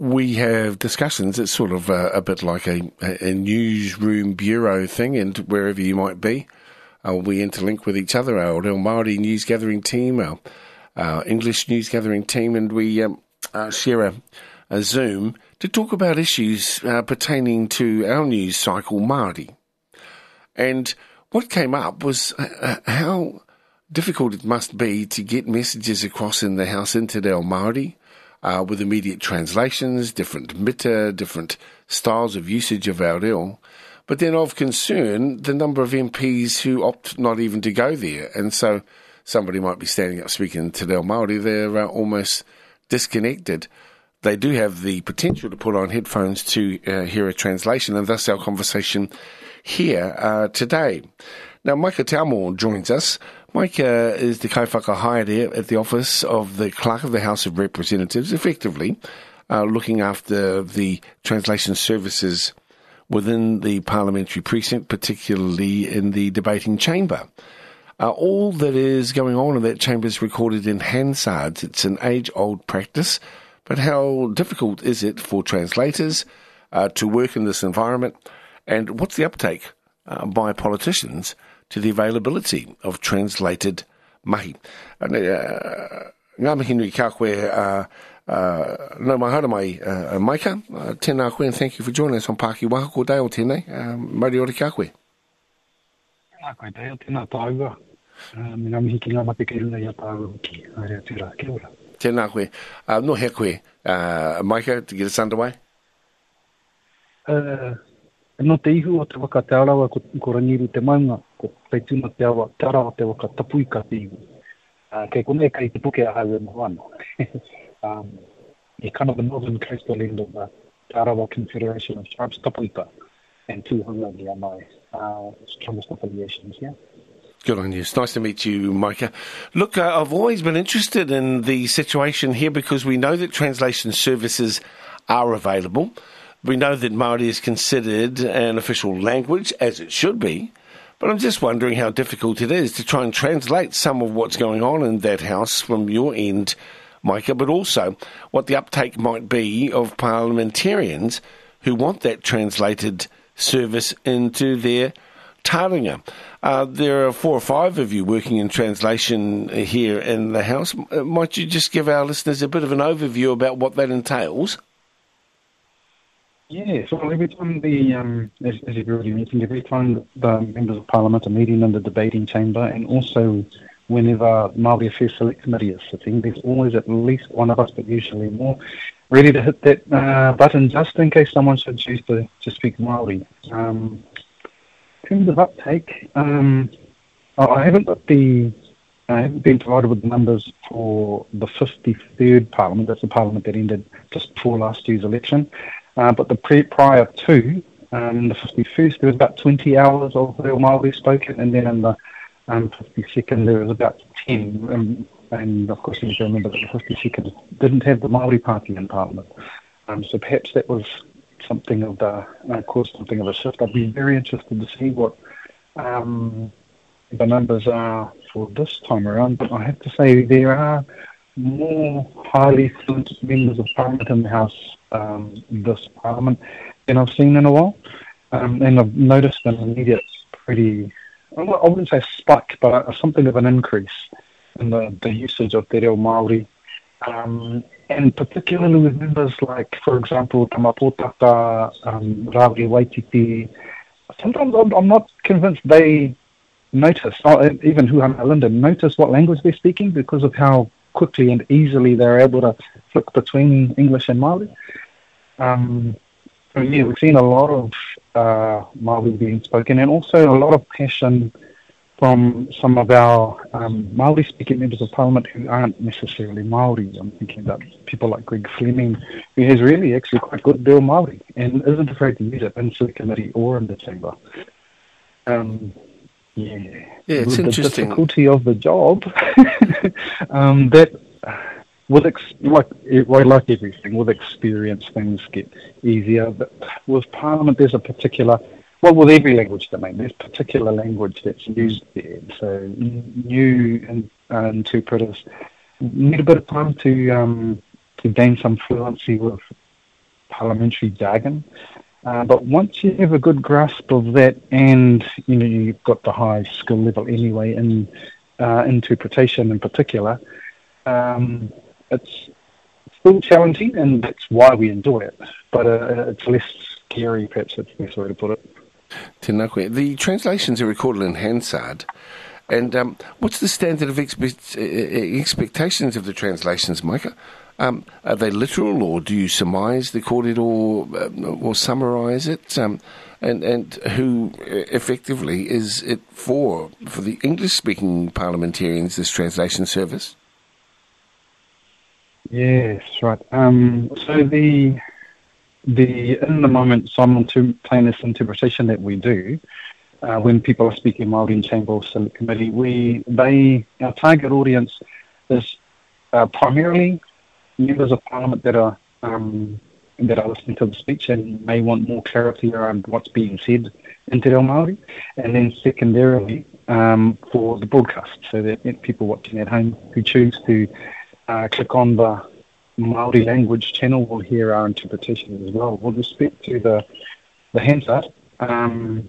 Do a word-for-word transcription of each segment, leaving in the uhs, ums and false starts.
we have discussions. It's sort of uh, a bit like a, a newsroom bureau thing, and wherever you might be, uh, we interlink with each other, our Reo Māori news gathering team, our, our English news gathering team, and we um, uh, share a, a Zoom to talk about issues uh, pertaining to our news cycle, Māori. And what came up was uh, how difficult it must be to get messages across in the house into Reo Māori, uh, with immediate translations, different mita, different styles of usage of our reo. But then of concern, the number of M Ps who opt not even to go there. And so somebody might be standing up speaking to Reo Māori, they're uh, almost disconnected. They do have the potential to put on headphones to uh, hear a translation, and thus our conversation here uh, today. Now, Maika Taumō joins us. Maika is the kaiwhakahaere at the office of the Clerk of the House of Representatives, effectively uh, looking after the translation services within the parliamentary precinct, particularly in the debating chamber. Uh, all that is going on in that chamber is recorded in Hansard. It's an age-old practice, but how difficult is it for translators uh, to work in this environment, and what's the uptake uh, by politicians to the availability of translated mahi? Ngā mihi nui kia koe, uh, uh, no mahara mai, uh, Maika, uh, tēnā koe, and thank you for joining us on Pāki Waka ko Dale tēnei. Uh, Mauri ora kia koe. Tēnā koe Dale, tēnā tāua. Ngā mihi ki ngā mate kei runa ia tāua ki, haere tērā, kia ora. Tēnā koe. Uh, no hea koe, uh, Maika, to get us underway? Uh, no te ihu o te waka te arawa ko, ko rangiru te maunga, ko teituna te awa, te arawa te waka tapui ka te ihu. Uh, kei kone kai te puke a hau e moana. um, e kind of the northern coastal end of the Te Arawa Confederation of Tribes, Tapuika, and Tūhanga ni a mai, uh, strongest affiliations, yeah. Good on you. It's nice to meet you, Maika. Look, uh, I've always been interested in the situation here because we know that translation services are available. We know that Māori is considered an official language, as it should be, but I'm just wondering how difficult it is to try and translate some of what's going on in that house from your end, Maika, but also what the uptake might be of parliamentarians who want that translated service into their taringa. Uh, there are four or five of you working in translation here in the House. Might you just give our listeners a bit of an overview about what that entails? Yeah, so every time the, um, as, as you've already mentioned, every time the members of Parliament are meeting in the debating chamber, and also whenever Māori Affairs Select Committee is sitting, there's always at least one of us, but usually more, ready to hit that uh, button just in case someone should choose to, to speak Māori. Um, in terms of uptake, um, I haven't got the, I haven't been provided with the numbers for the fifty-third Parliament. That's the Parliament that ended just before last year's election. Uh, but the pre- prior to um, the fifty-first, there was about twenty hours of Reo Māori spoken, and then in the um, fifty-second, there was about ten. Um, and of course, you need to remember that the fifty-second didn't have the Māori Party in Parliament. Um, so perhaps that was something of the, uh, caused something of a shift. I'd be very interested to see what um, the numbers are for this time around, but I have to say there are more highly fluent members of Parliament in the House um, this Parliament than I've seen in a while. Um, and I've noticed an immediate pretty, I wouldn't say spike, but a, something of an increase in the, the usage of Te Reo Māori. Um, and particularly with members like, for example, Tamapōtaka, um, Rāwiri Waititi. Sometimes I'm, I'm not convinced they notice, even Huhanga Linden, notice what language they're speaking because of how quickly and easily they're able to flick between English and Māori. Um, so yeah, we've seen a lot of uh, Māori being spoken, and also a lot of passion from some of our um, Māori-speaking members of Parliament who aren't necessarily Māori. I'm thinking about people like Greg Fleming, who has really actually quite good Reo Māori and isn't afraid to use it in the committee or in the chamber. Um, yeah, yeah, it's with interesting. The difficulty of the job, um, that with ex- like like everything, with experience things get easier. But with Parliament, there's a particular, well, with every language domain, there's particular language that's used there. So new in, uh, interpreters need a bit of time to um, to gain some fluency with parliamentary jargon. Uh, but once you have a good grasp of that, and you know you've got the high skill level anyway in uh, interpretation in particular, um, it's still challenging, and that's why we enjoy it. But uh, it's less scary, perhaps that's the best way to put it. Tēnā koe. The translations are recorded in Hansard, and um, what's the standard of expe- expectations of the translations, Micah? Um, are they literal, or do you surmise the kōrero or, uh, or summarise it? Um, and, and who effectively is it for, for the English-speaking parliamentarians, this translation service? Yes, right. Um, so the the in the moment simultaneous interpretation that we do, uh, when people are speaking Māori in Chamber or Select Committee, we they our target audience is uh, primarily members of Parliament that are um, that are listening to the speech and may want more clarity around what's being said in Te Reo Māori, and then secondarily um, for the broadcast, so that people watching at home who choose to uh, click on the Māori language channel will hear our interpretation as well. With respect to the the Hansard, um,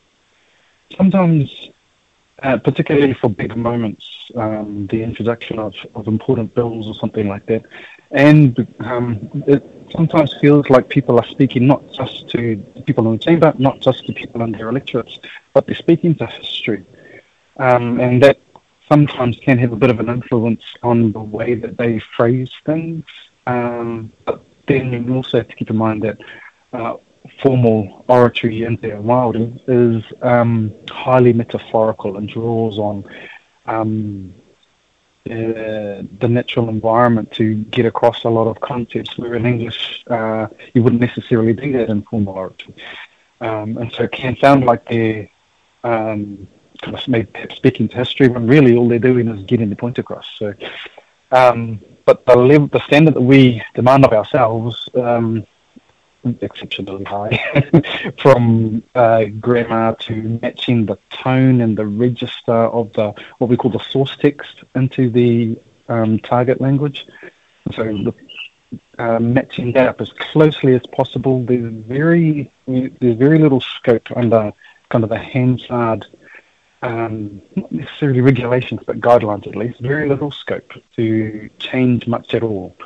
sometimes, uh, particularly for big moments, um, the introduction of, of important bills or something like that, and um, it sometimes feels like people are speaking not just to people in the chamber, not just to people in their electorates, but they're speaking to history, um, and that sometimes can have a bit of an influence on the way that they phrase things. Um, but then you also have to keep in mind that uh, formal oratory in Te Reo Māori is um, highly metaphorical and draws on um, uh, the natural environment to get across a lot of concepts, where in English uh, you wouldn't necessarily do that in formal oratory. Um, and so it can sound like they're um, kind of maybe speaking to history, when really all they're doing is getting the point across. So, um, but the level, the standard that we demand of ourselves, um, exceptionally high, from uh, grammar to matching the tone and the register of the what we call the source text into the um, target language. So the, uh, matching that up as closely as possible. There's very there's very little scope under kind of the Hansard. Um, not necessarily regulations, but guidelines at least, very little scope to change much at all.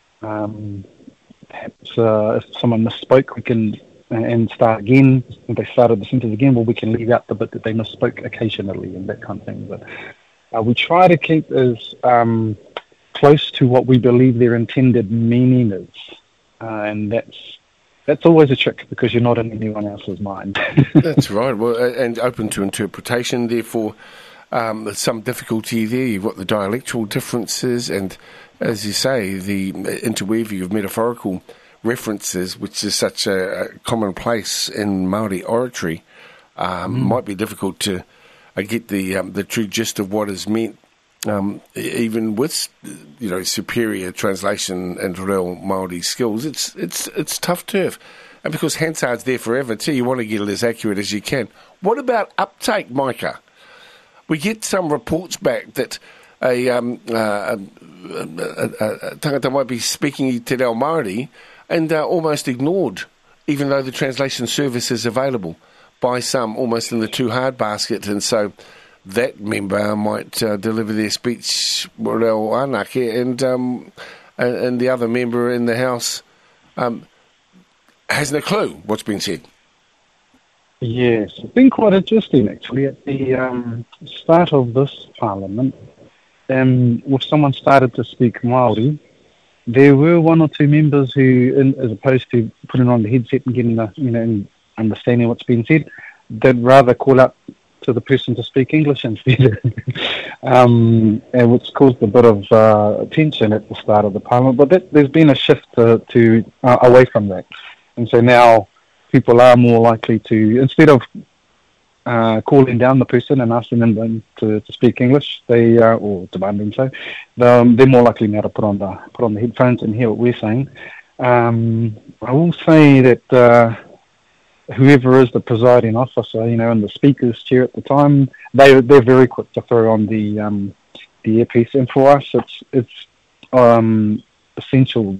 Um, perhaps uh, if someone misspoke, we can, uh, and start again, if they started the sentence again, well, we can leave out the bit that they misspoke occasionally and that kind of thing. But uh, we try to keep as um, close to what we believe their intended meaning is, uh, and that's That's always a trick, because you're not in anyone else's mind. That's right. Well, and open to interpretation, therefore, um, there's some difficulty there. You've got the dialectal differences, and as you say, the interweaving of metaphorical references, which is such a, a commonplace in Māori oratory, um, mm. might be difficult to uh, get the um, the true gist of what is meant. Um, even with, you know, superior translation and real Māori skills, it's it's it's tough turf. And because Hansard's there forever too, you want to get it as accurate as you can. What about uptake, Micah? We get some reports back that a, um, uh, a, a, a tangata might be speaking Te Reo Māori and uh, almost ignored, even though the translation service is available, by some almost in the too hard basket, and so that member might uh, deliver their speech reo anake, and, um, and and the other member in the House um, has no clue what's been said. Yes, it's been quite interesting actually. At the um, start of this Parliament, um, if someone started to speak Māori, there were one or two members who, in, as opposed to putting on the headset and getting the, you know, and understanding what's being said, they'd rather call up to the person to speak English instead, um, and which caused a bit of uh, tension at the start of the Parliament. But that, there's been a shift to, to uh, away from that, and so now people are more likely to, instead of uh, calling down the person and asking them to, to speak English, they uh, or demanding so, um, they're more likely now to put on the put on the headphones and hear what we're saying. Um, I will say that. Uh, Whoever is the presiding officer, you know, and the speaker's chair at the time, they they're very quick to throw on the um, the earpiece. And for us, it's it's um, essential that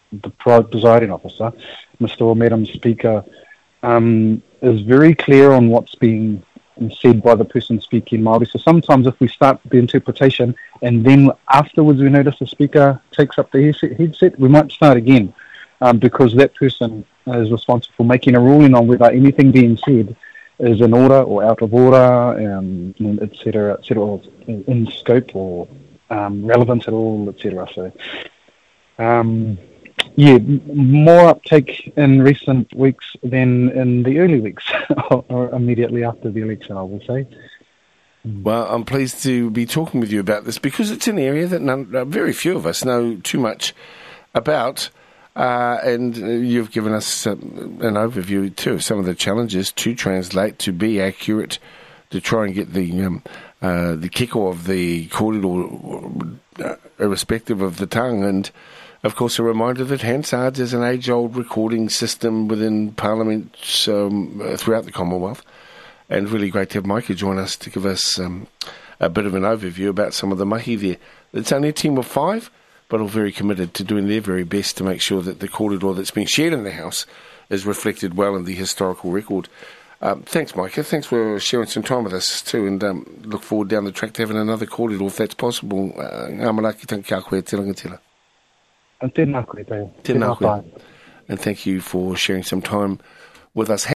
the presiding officer, Mister or Madam Speaker, um, is very clear on what's being said by the person speaking Māori. So sometimes if we start the interpretation and then afterwards we notice the speaker takes up the headset, we might start again, um, because that person is responsible for making a ruling on whether anything being said is in order or out of order, um, et cetera, et cetera, or in scope or um, relevant at all, et cetera. So, um, yeah, more uptake in recent weeks than in the early weeks, or immediately after the election, I will say. Well, I'm pleased to be talking with you about this because it's an area that none, uh, very few of us know too much about, uh, and you've given us uh, an overview too of some of the challenges to translate, to be accurate, to try and get the um, uh, the kiko of the kōrero, uh, irrespective of the tongue, and of course, a reminder that Hansard is an age-old recording system within parliaments um, throughout the Commonwealth. And really great to have Micah join us to give us um, a bit of an overview about some of the mahi there. It's only a team of five, but all very committed to doing their very best to make sure that the kōrero that's being shared in the House is reflected well in the historical record. Um, thanks, Micah. Thanks for sharing some time with us too, and um, look forward down the track to having another kōrero if that's possible. Uh, ngā maraki tangi kia koe, tirangatira. And tēnā koe, Dale. Tēnā koe. And thank you for sharing some time with us.